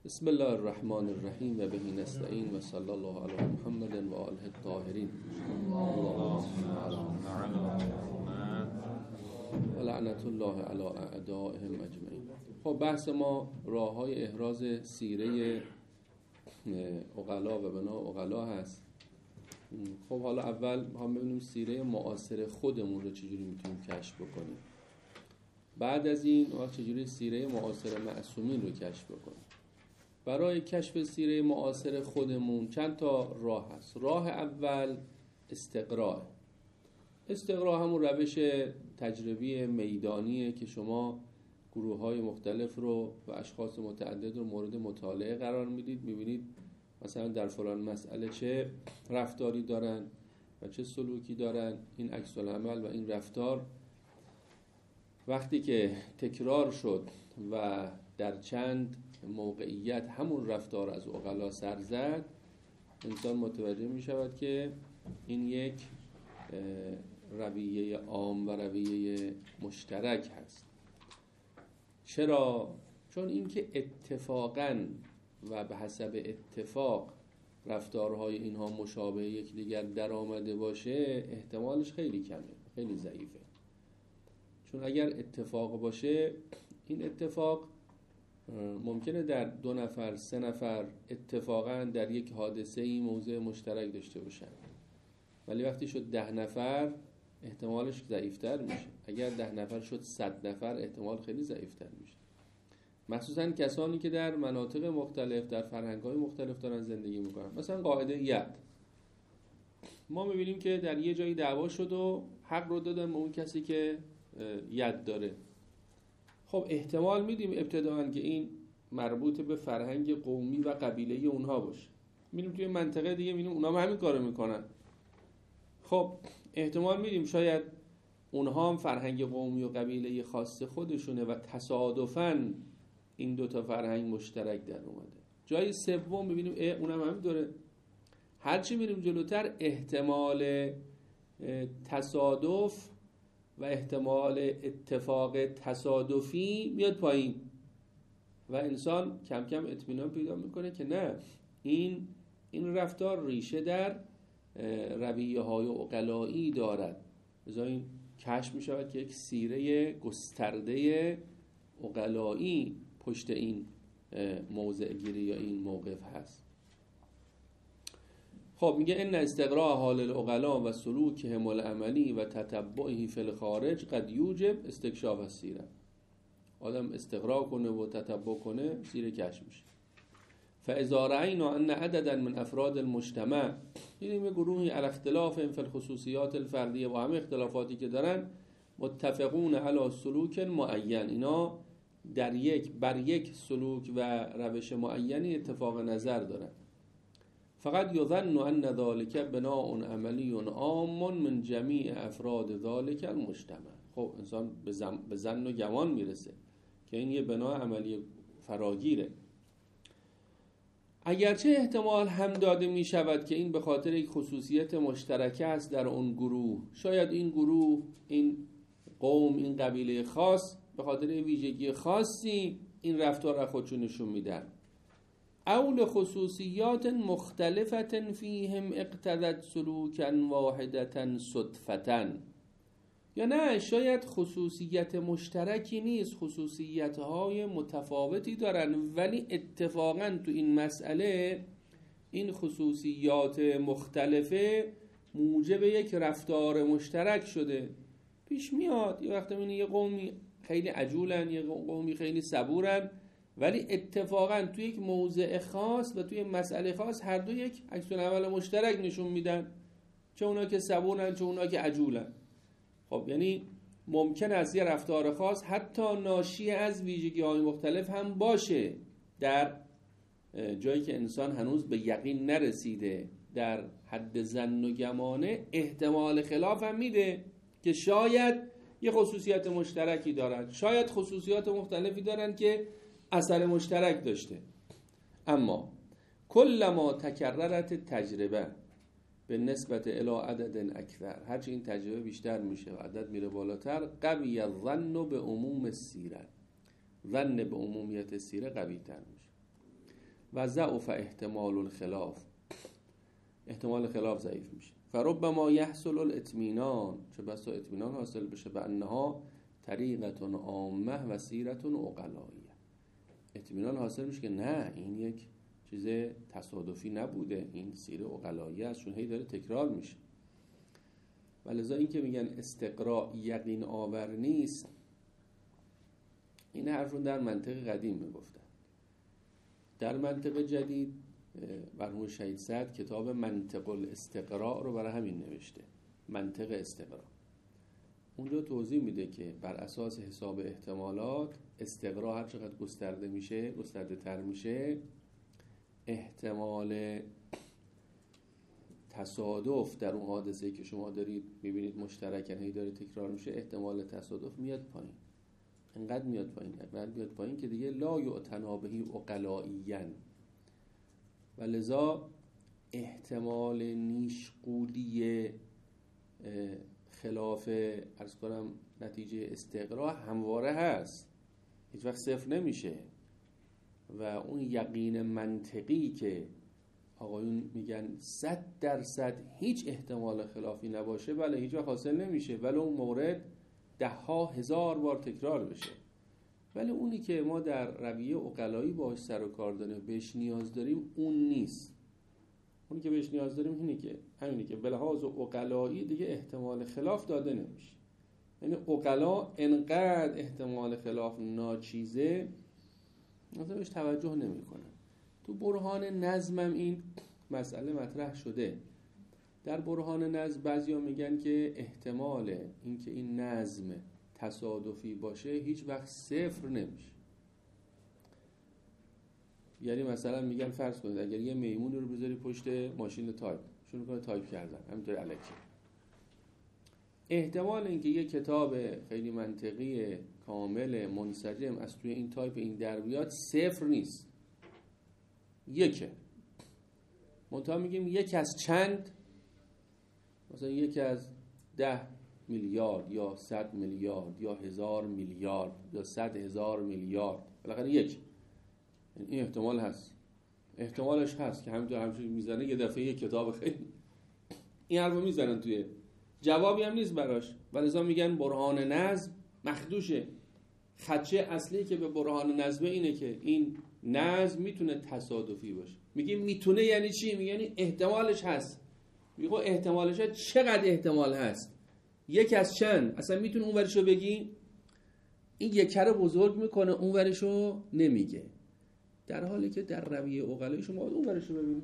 بسم الله الرحمن الرحیم و به نستعین و صلی الله علی محمد و آله الطاهرین و لعنت الله علی اعدائهم اجمعین. خب بحث ما راه‌های احراز سیره عقلا و بنا عقلا هست. خب حالا اول ما ببینیم سیره معاصر خودمون رو چجوری میتونیم کشف بکنیم. بعد از این وقت چجوری سیره معاصر معصومین رو کشف بکنیم. برای کشف سیره معاصر خودمون چند تا راه هست. راه اول استقراء. استقراء همون روش تجربی میدانیه که شما گروه‌های مختلف رو و اشخاص متعدد رو مورد مطالعه قرار میدید، میبینید مثلا در فلان مسئله چه رفتاری دارن و چه سلوکی دارن. این عکس العمل و این رفتار وقتی که تکرار شد و در چند موقعیت همون رفتار از عقلا سر زد، انسان متوجه می شود که این یک رویه عام و رویه مشترک هست. چرا؟ چون اینکه اتفاقاً و به حسب اتفاق رفتارهای اینها مشابه یکدیگر در آمده باشه احتمالش خیلی کمه، خیلی ضعیفه. چون اگر اتفاق باشه، این اتفاق ممکنه در 2 نفر 3 نفر اتفاقا در یک حادثه ای موضع مشترک داشته باشن، ولی وقتی شد 10 نفر احتمالش ضعیفتر میشه. اگر 10 نفر شد 100 نفر احتمال خیلی ضعیفتر میشه. مخصوصا کسانی که در مناطق مختلف در فرهنگ‌های مختلف دارن زندگی میکنن. مثلا قاعده ید، ما میبینیم که در یه جایی دعوا شد و حق رو دادن به اون کسی که ید داره. خب احتمال میدیم ابتداً که این مربوط به فرهنگ قومی و قبیله اونها باشه. میبینیم توی منطقه دیگه میبینیم اونها هم همین کارو میکنن. خب احتمال میدیم شاید اونها هم فرهنگ قومی و قبیله خاص خودشونه و تصادفاً این 2 تا فرهنگ مشترک در اومده. جای سوم میبینیم اونم همین داره. هرچی میریم جلوتر احتمال تصادف و احتمال اتفاق تصادفی میاد پایین و انسان کم کم اطمینان پیدا میکنه که نه، این رفتار ریشه در رویه های عقلایی دارد. لذا این کشف میشود که یک سیره گسترده عقلایی پشت این موضع گیری یا این موقف هست. خب میگه ان استقراء حال العقلاء و سلوکهم العملی و تتبعه فی الخارج قد یوجب استکشاف السیره. آدم استقراء کنه و تتبع کنه، سیره کشف میشه. فاذا رأینا ان عددا من افراد المجتمع، یعنی گروهی علی اختلاف فی الخصوصیات الفردیه و همه اختلافاتی که دارن، متفقون علی سلوک معین، اینا بر یک سلوک و روش معینی اتفاق نظر دارن. فقط یظن ان ذلك بناء عملی عام من جمیع افراد ذلك المجتمع. خب انسان به ظن و گمان میرسه که این یه بنا عملی فراگیره. اگرچه احتمال هم داده می شود که این به خاطر یک خصوصیت مشترک است در اون گروه، شاید این گروه، این قوم، این قبیله خاص به خاطر ویژگی خاصی این رفتار را خودشون نشون میدن. اول خصوصیات مختلفة فیهم اقتضت سلوکا واحدة صدفة، یا نه، شاید خصوصیت مشترکی نیست، خصوصیت‌های متفاوتی دارن، ولی اتفاقا تو این مسئله این خصوصیات مختلفه موجب یک رفتار مشترک شده. پیش میاد یه وقت میبینی یه قومی خیلی عجولن، یه قومی خیلی صبورن، ولی اتفاقا توی یک موضع خاص و توی مسئله خاص هر دو یک عکس العمل مشترک نشون میدن، چه اونا که صبورن چه اونا که عجولن. خب یعنی ممکن است یه رفتار خاص حتی ناشی از ویژگی‌های مختلف هم باشه در جایی که انسان هنوز به یقین نرسیده، در حد ظن و گمانه احتمال خلاف هم میده که شاید یه خصوصیت مشترکی دارن، شاید خصوصیات مختلفی دارن که اثر مشترک داشته. اما کلما تکررت تجربه به نسبت الی عدد اکثر، هرچی این تجربه بیشتر میشه و عدد میره بالاتر، قوی الظن به عموم السیره، ظن به عمومیت سیره قوی تر میشه. و ضعف احتمال الخلاف، احتمال خلاف ضعیف میشه. فربما یحصل الاطمینان، چه بسا اطمینان حاصل بشه، به انها طریقت عامه و سیرت عقلائیه، اطمینان حاصل میشه که نه این یک چیز تصادفی نبوده، این سیر عقلائیه است، چون هی داره تکرار میشه. ولذا این که میگن استقراء یقین آور نیست، این حرف رو در منطق قدیم میگفتن. در منطق جدید مرحوم شهید سعد کتاب منطق الاستقراء رو برای همین نوشته، منطق استقراء. اونجا توضیح میده که بر اساس حساب احتمالات استقراء هر چقدر گسترده میشه، گسترده تر میشه، احتمال تصادف در اون حادثه‌ای که شما دارید میبینید مشترکن هی داره تکرار میشه، احتمال تصادف میاد پایین، انقدر میاد پایین که دیگه لا یعتنا بهی عقلائیاً. و لذا احتمال نیشقولی خلاف عرض کنم نتیجه استقراء همواره هست، هیچ وقت صفر نمیشه. و اون یقین منطقی که آقایون میگن 100% هیچ احتمال خلافی نباشه، بله هیچ وقت حاصل نمیشه، ولی اون مورد 10,000 بار تکرار بشه. ولی اونی که ما در رویه عقلایی باهاش سر و کار داریم، بهش نیاز داریم، اون نیست. اونی که بهش نیاز داریم همینی که به لحاظ عقلایی دیگه احتمال خلاف داده نمیشه. یعنی عقلا انقدر احتمال خلاف ناچیزه مثلا بهش توجه نمیکنن. تو برهان نظمم این مسئله مطرح شده. در برهان نظم بعضیا میگن که احتمال اینکه این نظم تصادفی باشه هیچ وقت صفر نمیشه. یعنی مثلا میگن فرض کنید اگر یه میمون رو بذاری پشت ماشین تایپ، شروع کنه تایپ کردن همینطور الکی، احتمال اینکه یه کتاب خیلی منطقی کامل منسجم از توی این تایپ این در بیاد صفر نیست، یکه. منتها میگیم یک از چند، مثلا یک از 10 میلیارد یا 100 میلیارد یا 1000 میلیارد یا 100,000 میلیارد، بالاخره یک. این احتمال هست، احتمالش هست که همینطور میزنه یه دفعه یه کتاب خیلی این حرفو میزنن توی جوابی هم نیست براش. ولذا میگن برهان نظم مخدوشه. خدشه اصلی که به برهان نظم اینه که این نظم میتونه تصادفی باشه. میگه میتونه یعنی چی؟ میگه یعنی احتمالش هست. میگه احتمالش هست، چقدر احتمال هست؟ یک از چند؟ اصلا میتونه اون ورشو بگی؟ این یک رو بزرگ میکنه، اون ورشو نمیگه، در حالی که در رویه عقلایی شما اون ورشو ببینید.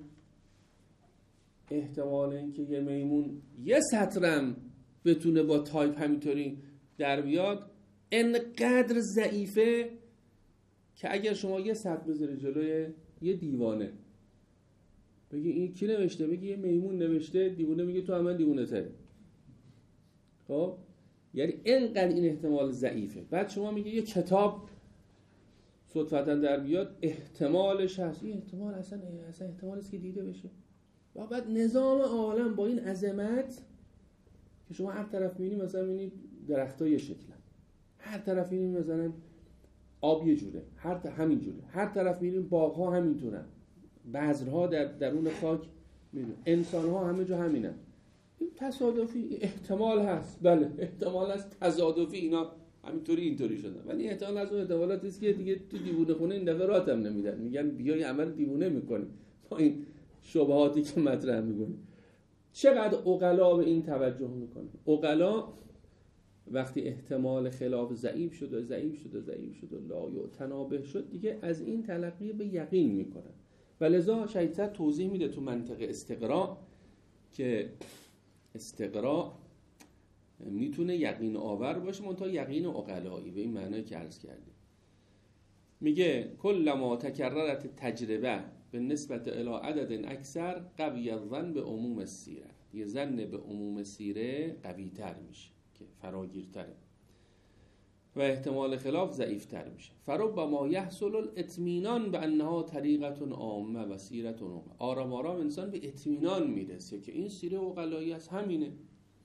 احتمال اینکه یه میمون یه سطرم بتونه با تایپ همینطوری در بیاد انقدر ضعیفه که اگر شما یه سطر بذاری جلوی یه دیوانه بگی این کی نوشته، بگی یه میمون نوشته، دیوانه میگه تو هم دیوانه تره. خب یعنی اینقدر این احتمال ضعیفه. بعد شما میگه یه کتاب صدفتا در بیاد، احتمالش هست. این احتمال اصلا احتمال است که دیده بشه. و بعد نظام عالم با این عظمت که شما هر طرف میبینید، مثلا میبینید درخت‌ها یه شکلن، هر طرف میبینید مثلا آب یه جوره، همین جوره، هر طرف میبینید باغ‌ها همینطورن، بذرها در درون خاک میبینید، انسان‌ها همه جا همینن. این تصادفی احتمال هست، بله احتمال هست تصادفی اینا همینطوری اینطوری شدن، ولی احتمال از اون احتمالات است که دیگه تو دیوونه خونه این دفعه راتم نمیدن، میگن بیای عمل دیوونه میکنی با این شبهاتی که مطرح میکنی. چقدر عقلا به این توجه میکنه؟ عقلا وقتی احتمال خلاف ضعیف شد و لا یعتنابه شد، دیگه از این تلقی به یقین میکنن. ولذا شهید سعد توضیح میده تو منطق استقراء که استقراء میتونه یقین آور باشه، منتها یقین عقلایی، به این معنی که عرض کردیم. میگه کلما تکررت تجربه به نسبت الی عدد اکثر قوی الظن به عموم سیره، یه ظن به عموم سیره قوی تر میشه که فراگیرتره و احتمال خلاف ضعیف تر میشه. فربما یحصل الاطمینان به انها طریقت عامه و سیرت عامه، آرام آرام انسان به اطمینان میرسه که این سیره عقلایی از همینه،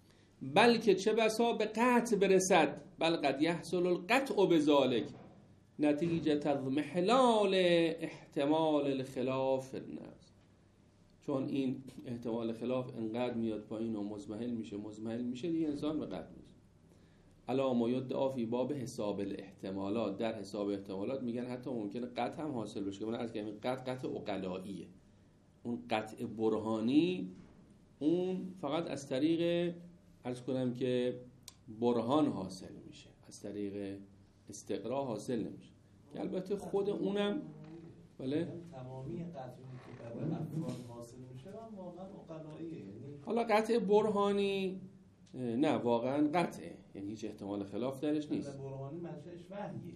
بلکه چه بسا به قطع برسد، بل قد یحصل القطع بذالک، نتیجه اضمحلال احتمال الخلاف النفس، چون این احتمال خلاف انقدر میاد پایین و مضمحل میشه دیگه انسان به قطع میشه. الا ما یدعا فی باب حساب الاحتمالات، در حساب احتمالات میگن حتی ممکنه قطع هم حاصل بشه که من عرض کردم قطع عقلاییه. اون قطع برهانی اون فقط از طریق عرض کنم که برهان حاصل میشه، از طریق استقرا حاصل نمیشه، که البته خود اونم بله تمامی قطعی که برای افراد حاصل میشه واقعا عقلاییه. یعنی حالا قطع برهانی نه واقعا قطعه، یعنی هیچ احتمال خلاف درش نیست. برهانی منشأش وحیه.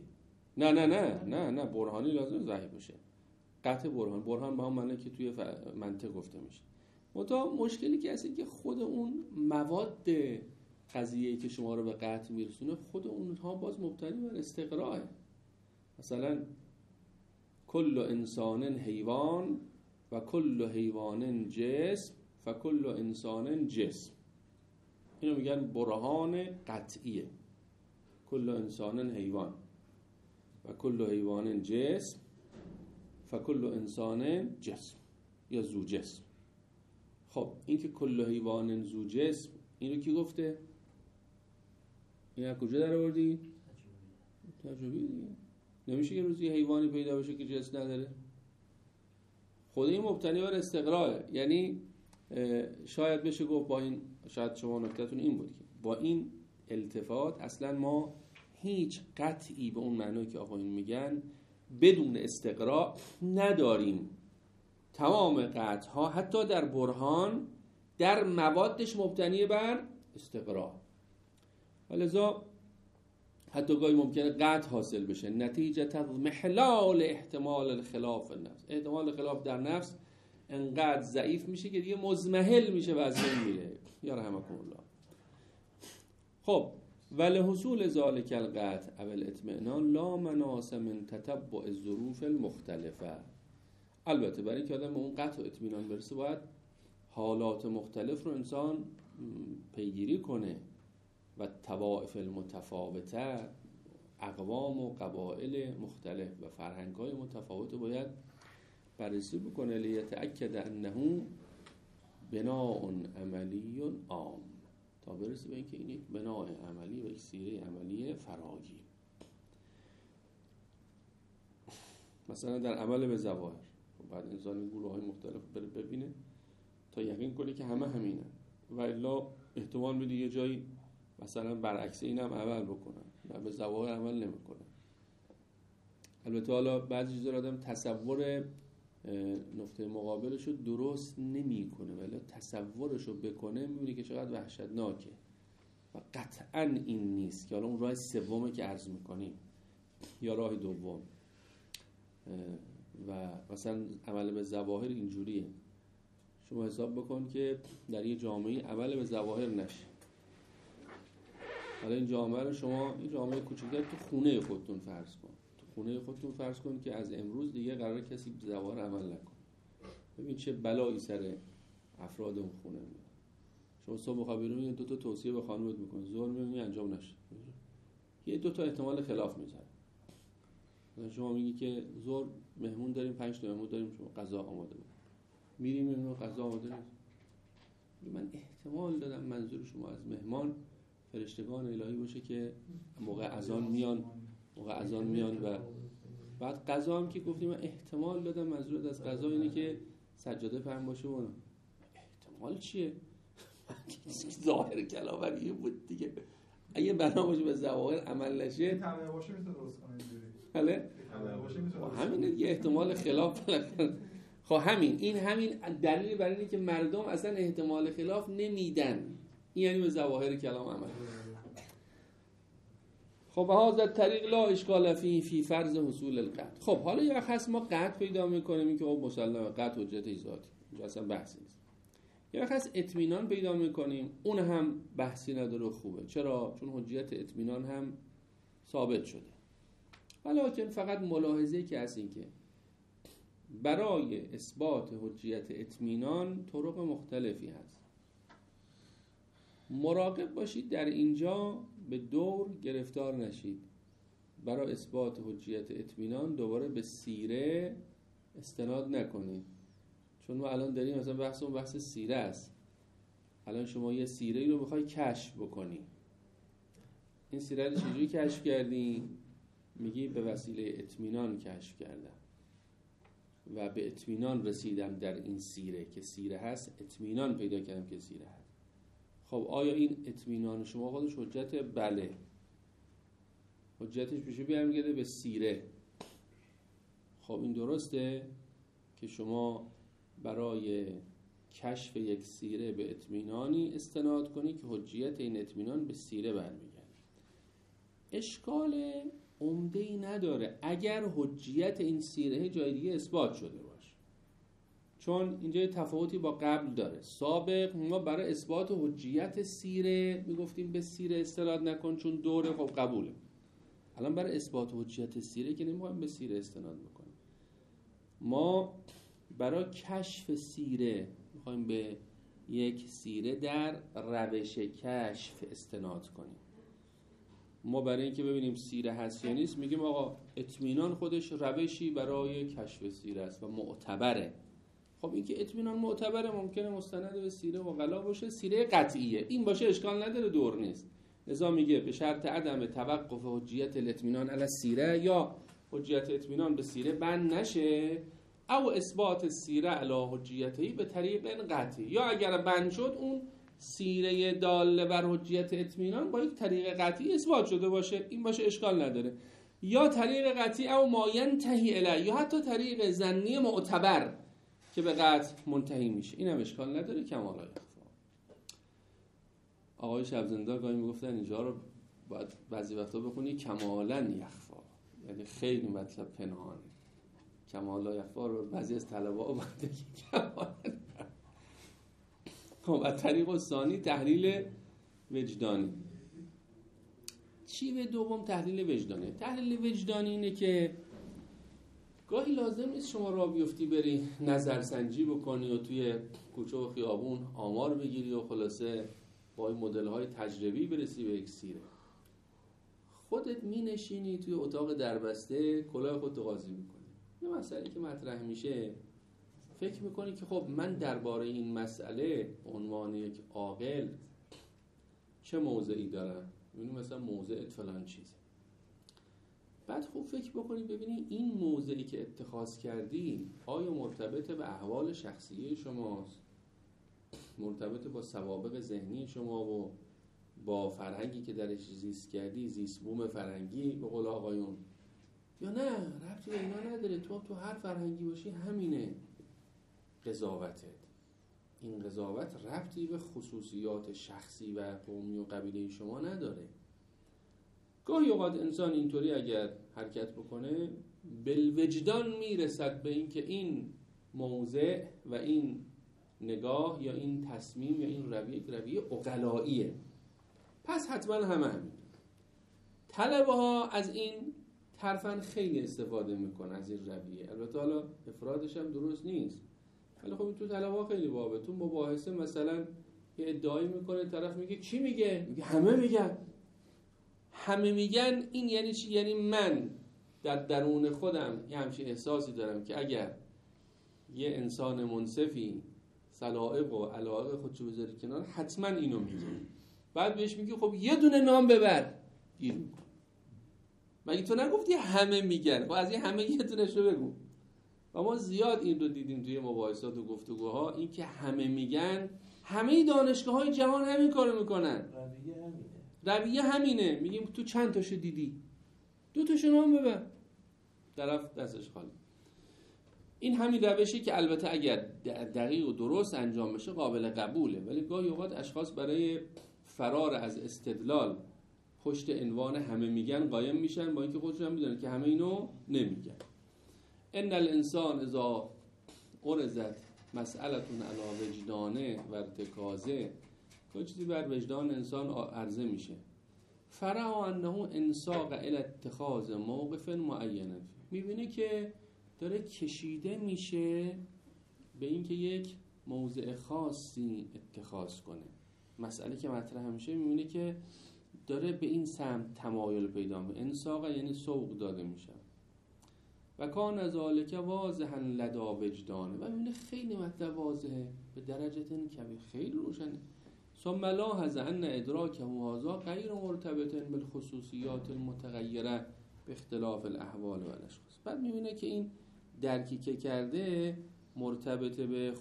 نه برهانی لازم وحی باشه. قطع برهان با هم معنی که توی منطق گفته میشه. منتها مشکلی که هست که خود اون مواد قضیه‌ای که شما رو به قطع میرسونه خود اونها باز مبتنی بر استقراء. مثلا کل انسان حیوان و کل حیوان جسم فکل انسان جسم، اینو میگن برهان قطعیه. کل انسان حیوان و کل حیوان جسم فکل انسان جسم یا زو جسم. خب این که کل حیوان زو جسم اینو کی گفته؟ این از کجا در آوردی؟ تجربی دیگه. نمیشه که روزی حیوانی پیدا بشه که جسم نداره. خود این مبتنی بر استقراره. یعنی شاید بشه گفت با این، شاید شما نکتتون این بود که با این التفات اصلا ما هیچ قطعی به اون معنی که آقایون میگن بدون استقرا نداریم. تمام قطعها حتی در برهان در موادش مبتنی بر استقرا، ولذا حتی گاهی ممکنه قطع حاصل بشه نتیجه اضمحلال احتمال الخلاف النفس. احتمال خلاف در نفس انقدر ضعیف میشه که دیگه مضمحل میشه و از بین میره. یا رحمکم الله. خب ولحصول ذلک القطع او الاطمئنان لا مناص من تتبع الظروف المختلفه. البته برای اینکه آدم به اون قطع و اطمینان برسه باید حالات مختلف رو انسان پیگیری کنه و طوائف المتفاوته، اقوام و قبایل مختلف و فرهنگ‌های متفاوت باید بررسی بکنه. لیتأکد انه بناء عملی عام، تا برسه به اینکه این یک بناء عملی و یک سیره عملی فراگیر. مثلا در عمل به ظواهر بعد انسان گروه‌های مختلف بره ببینه تا یقین کنه که همه همینن، و الا احتمال میده یه جایی مثلا برعکس اینم عمل بکنن و به ظواهر عمل نمیکنن. البته حالا بعضی چیزا آدم تصور نقطه مقابلش رو درست نمیکنه، ولی تصورش رو بکنه میبینه که چقدر وحشتناکه و قطعا این نیست که حالا اون راه سومه که عرض میکنیم یا راه دوم. و مثلا عمل به ظواهر اینجوریه، شما حساب بکن که در یه جامعه عمل به ظواهر نشه. حالا این جامعه رو شما، این جامعه کوچیک‌تر تو خونه خودتون فرض کن، تو خونه خودتون فرض کن که از امروز دیگه قراره کسی به ظواهر عمل نکنه. ببین چه بلایی سر افراد اون خونه میاد. شما صبح بخوای بیرون دو تا توصیه به خانومت میکنی، ظهر میبینی انجام نشه، یه دو تا احتمال خلاف میذاره. مثلا شما میگی که ظهر مهمون داریم، 5 تا مهمون داریم، شما غذا آماده کن. میریم میبینیم غذا آماده نیست. من احتمال دادم منظور شما از مهمان فرشتگان الهی باشه که موقع اذان میان و بعد غذا هم که گفتیم من احتمال دادم منظور از غذا اینه که سجاده پهن باشه. و احتمال چیه؟ ظاهر کلاوری بود دیگه. اگه بنا باشه به ظواهر عمل نشه تمام باشه میتونه درست کنه اینجوری. بله؟ همینه دیگه احتمال خلاف. خب این همین دلیل برای اینه که مردم اصلا احتمال خلاف نمیدن. این یعنی به ظواهر کلام عمل. خب هذا الطریق لا اشکال فی فرض حصول القطع. خب حالا یه وقت هست ما قطع پیدا میکنیم، این که خب مسلمه قطع حجت ذاتی، اینجا اصلا بحثی نیست. یه وقت هست اطمینان پیدا میکنیم، اون هم بحثی نداره، خوبه. چرا؟ چون حجت اطمینان هم ثابت شده. ولیکن فقط ملاحظه که هست این که برای اثبات حجیت اطمینان طرق مختلفی هست. مراقب باشید در اینجا به دور گرفتار نشید. برای اثبات حجیت اطمینان دوباره به سیره استناد نکنید، چون ما الان داریم مثلا بحث سیره است. الان شما یه سیره رو بخوای کشف بکنی، این سیره رو چجوری کشف کردی؟ میگی به وسیله اطمینان کشف کردم و به اطمینان رسیدم در این سیره که سیره هست، اطمینان پیدا کردم که سیره هست. خب آیا این اطمینان شما خودش حجت؟ بله. حجتش بشه برمیگرده به سیره. خب این درسته که شما برای کشف یک سیره به اطمینانی استناد کنی که حجیت این اطمینان به سیره برمیگرده. اشکال عمده‌ای نداره اگر حجیت این سیره جای دیگه اثبات شده باشه، چون اینجا یه تفاوتی با قبل داره. سابق ما برای اثبات حجیت سیره میگفتیم به سیره استناد نکن چون دوره، خب قبوله. الان برای اثبات حجیت سیره که نمیخوایم به سیره استناد بکنیم، ما برای کشف سیره میخوایم به یک سیره در روش کشف استناد کنیم. ما برای اینکه ببینیم سیره هست یا نیست میگیم آقا اطمینان خودش روشی برای کشف سیره است و معتبره. خب این که اطمینان معتبره ممکنه مستند به سیره و غلا باشه، سیره قطعیه، این باشه اشکال نداره، دور نیست. لذا میگه به شرط عدم توقف حجیت الاطمینان علی السیره، یا حجیت اطمینان به سیره بند نشه، او اثبات سیره علی حجیتهی به طریق قطعی، یا اگر بند شد اون سیره داله بر حجیت اطمینان با یک طریق قطعی اثبات شده باشه، این باشه اشکال نداره. یا طریق قطعی او ما ینتهی الی، یا حتی طریق ظنی معتبر که به قطع منتهی میشه، این هم اشکال نداره. کمال لا یخفی. آقای شبزندار گاهی میگفتن اینجا رو باید بعضی وقتا بخونی کمالا یخفی، یعنی خیلی مطلب پنهانه. کمال لا یخفی رو بعضی از طلبه‌ها باید بگی کمالا. خب از طریق ثانی تحلیل وجدانی. چی به دوم تحلیل وجدانی؟ تحلیل وجدانی اینه که گاهی لازم نیست شما راه بیفتی بری نظرسنجی بکنی و توی کوچه و خیابون آمار بگیری و خلاصه با این مدل‌های تجربی برسی به یک سیره. خودت می-نشینی توی اتاق دربسته، کلاه خودت قاضی میکنی. یه مسئله که مطرح میشه فکر میکنی که خب من درباره این مسئله عنوان یک عاقل چه موضعی دارم؟ یعنی مثلا موضع فلان چیزه. بعد خوب فکر بکنی ببینی این موضعی که اتخاذ کردی آیا مرتبط به احوال شخصی شماست، مرتبط با سوابق ذهنی شما و با فرهنگی که درش زیست کردی، زیست بوم فرهنگی به قول آقایون، یا نه ربطی به اینا نداره، تو هر فرهنگی باشی همینه قضاوتت. این قضاوت ربطی به خصوصیات شخصی و قومی و قبیله شما نداره. گاهی اوقات انسان اینطوری اگر حرکت بکنه بالوجدان میرسد به این که این موضع و این نگاه یا این تصمیم یا این رویه عقلاییه، پس حتما همین. طلبه ها از این طرفاً خیلی استفاده میکنن از این رویه. البته حالا افرادش هم درست نیست، ولی خب تو طلبه ها خیلی بابه. تو مباحثه مثلا یه ادعایی میکنه، طرف میگه کی میگه؟ میگه همه میگن. همه میگن این یعنی چی؟ یعنی من در درون خودم یه همچین احساسی دارم که اگر یه انسان منصفی سلائق و علایق خودشو بذاره کنار حتما اینو میگه. بعد بهش میگه خب یه دونه نام ببر، گیر میکن. مگه تو نگفتی همه میگن؟ خب از این همه یه دونه‌شو بگو. و ما زیاد این رو دیدیم توی مباحثات و گفتگوها، این که همه میگن، همه دانشگاه‌های جهان همین کارو میکنن. رویه همینه. میگیم تو چند تاشو دیدی؟ 2 تاشو نام ببر. طرف دستش خالی. این همین روشی که البته اگر دقیق و درست انجام بشه قابل قبوله، ولی گاهی اوقات اشخاص برای فرار از استدلال پشت عنوان همه میگن قایم میشن، با اینکه خودشون هم میدونن که همه اینو نمیگن. ان الانسان اذا عرضت مسئلتون علی وجدانه و ارتکازه، کوئی چیزی بر وجدان انسان عرضه میشه، فرع انه انساق الی اتخاذ موقف معین، میبینه که داره کشیده میشه به اینکه یک موضع خاصی اتخاذ کنه. مسئله که مطرح میشه میبینه که داره به این سمت تمایل پیدا میکنه. انساق یعنی سوق داده میشه. و کان ذالک واضحا لدا وجدانه، و میبینه خیلی مطلب واضحه به درجه کبیر، خیلی روشنه. ثم لاحظ ان ادراکه هذا غیر مرتبط بالخصوصیات المتغیره به اختلاف الاحوال و الاشخاص. بعد میبینه که این درکی که کرده مرتبط به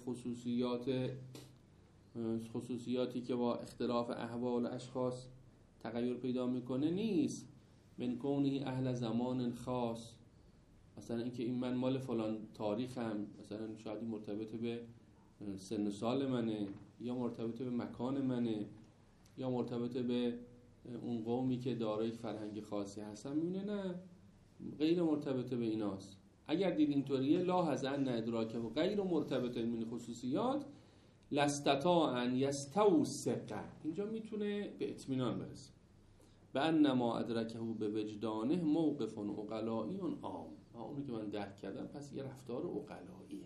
خصوصیاتی که با اختلاف احوال و اشخاص تغییر پیدا میکنه نیست. من کونه اهل زمان خاص، مثلا اینکه این من مال فلان تاریخم، مثلا شاید این مرتبط به سن سال منه، یا مرتبط به مکان منه، یا مرتبط به اون قومی که دارای فرهنگ خاصی هستن. میبینه نه، غیر مرتبط به ایناست. اگر دید اینطوریه لاحظ ان ادراکه و غیر مرتبط من خصوصیات لاستطاع ان یستوثق، اینجا میتونه به اطمینان برسه به انما ادرکه به وجدانه موقف عقلائی عام. اونی که من درک کردم پس یه رفتار عقلاییه.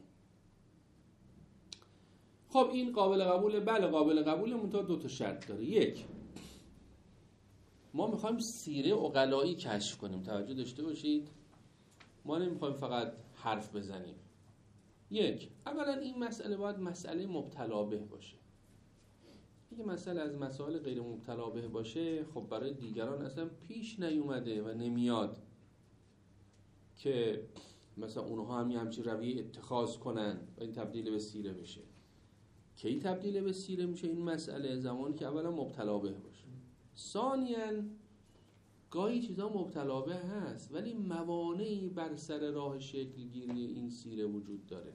خب این قابل قبوله؟ بله قابل قبوله، منتها دو تا شرط داره. یک، ما میخوایم سیره عقلایی کشف کنیم، توجه داشته باشید، ما نمیخوایم فقط حرف بزنیم. یک، اولا این مسئله باید مسئله مبتلا به باشه. اگه مسئله از مسائل غیر مبتلا به باشه، خب برای دیگران اصلا پیش نیومده و نمیاد که مثلا اونها هم همچین رویه اتخاذ کنن و این تبدیل به سیره بشه. کی تبدیل به سیره میشه این مسئله؟ زمانی که اولا مبتلا به باشه. ثانیاً گاهی چیزا مبتلا به هست ولی موانعی بر سر راه شکل گیری این سیره وجود داره.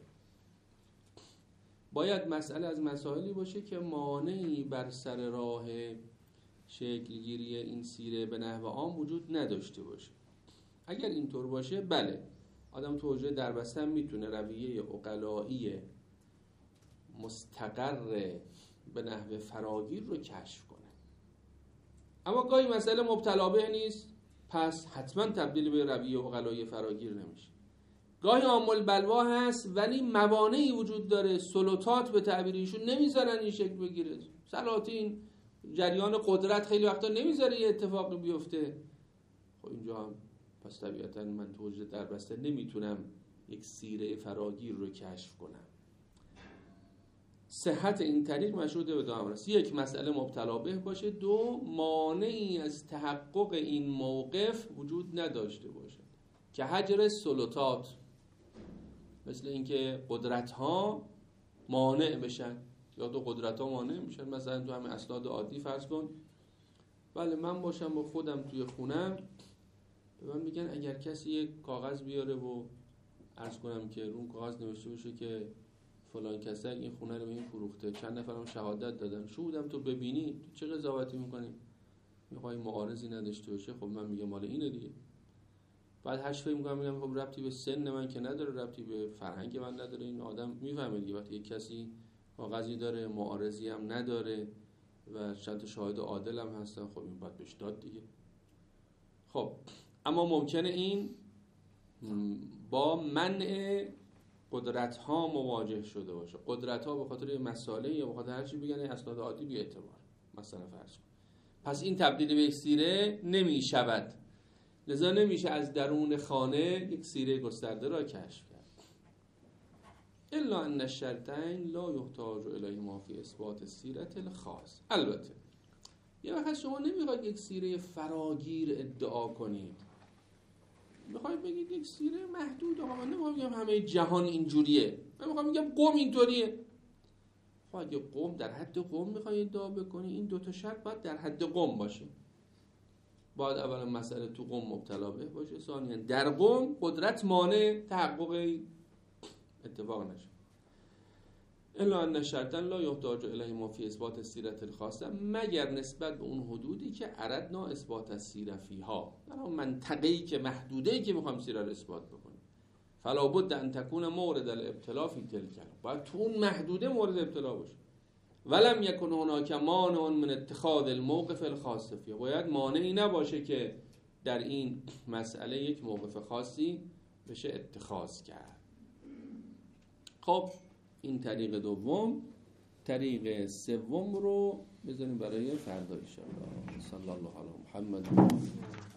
باید مسئله از مسائلی باشه که مانعی بر سر راه شکل گیری این سیره به نحو عام وجود نداشته باشه. اگر اینطور باشه بله، آدم تو حوزه دربسته میتونه رویه عقلایی مستقر به نحو فراگیر رو کشف کنه. اما گاهی مسئله مبتلا به نیست، پس حتما تبدیل به رویه عقلایی فراگیر نمیشه. گاهی عامل بلوا هست ولی موانعی وجود داره، سلطات به تعبیرشون نمیذارن این شکل بگیره. سلاطین، جریان قدرت خیلی وقتا نمیذاره یه اتفاقی بیفته. خب اینجا هم پس طبیعتا من تو حوزه دربسته نمیتونم یک سیره فراگیر رو کشف کنم. صحت این طریق مشروطه به دو امر است: یک، مسئله مبتلا به باشه; دو، مانعی از تحقق این موقف وجود نداشته باشه که حجر سلطات، مثل اینکه قدرت ها مانع بشن یا دو قدرت ها مانع میشن. مثلا تو همین اسناد عادی فرض کن بله من باشم با خودم توی خونم، به من میگن اگر کسی یک کاغذ بیاره و عرض کنم که رو کاغذ نوشته باشه که فلان کسی این خونه رو به این فروخته، چند نفرم شهادت دادن، شهودم تو ببینی، تو چه قضاوتی میکنی؟ میخوای معارضی نداشته باشه، خب من میگم مال اینه دیگه. بعد هش فکر میکنم میگم خب ربطی به سن من که نداره، ربطی به فرهنگ من نداره. این آدم میفهمه دیگه وقتی یک کسی کاغذی داره معارضی هم نداره و چند تا شاهد عادل هم هستن، خب این باید بهش داد دیگه. خب اما ممکنه این با منع قدرت ها مواجه شده باشه. قدرت ها به خاطر مسائل یا به خاطر هر چی بگن اسناد عادی بی اعتبار مثلا فرض کن. پس این تبدیل به سیره نمی شود، لذا نمیشه از درون خانه یک سیره گسترده را کشف کرد. الا ان الشرطین لا یحتاج الیهما فی اثبات السیرة الخاص. البته یه وقت شما نمیخواید یک سیره فراگیر ادعا کنید، میخواید بگید یک سیره محدود. آقا من نمیخوام بگم همه جهان اینجوریه، من میخوام بگم قوم اینطوریه. خب اگه قوم در حد قوم میخوای ادعا بکنی، این دو تا شرط باید در حد قوم باشه. باید اولا مسئله تو قوم مبتلا به باشه، ثانیاً در قوم قدرت مانع تحقق اتفاق نشه. الا ان شرطا لا یحتاج الیهما فی اثبات السیرة الخاصه، مگر نسبت به اون حدودی که اردنا اثبات السیرة فیها، در اون منطقه‌ای که محدوده‌ای که میخوام سیره رو اثبات بکنیم. فلا بد ان تکون مورد الابتلاء فی تلک، باید تو اون محدوده مورد ابتلا باشه. ولم یکن هناک مانع من اتخاذ الموقف الخاص فیه، باید مانعی نباشه که در این مسئله یک موقف خاصی بشه اتخاذ کرد. خب این طریق دوم طریق سوم رو بذاریم برای فردا ان شاء الله. صلی الله علی محمد.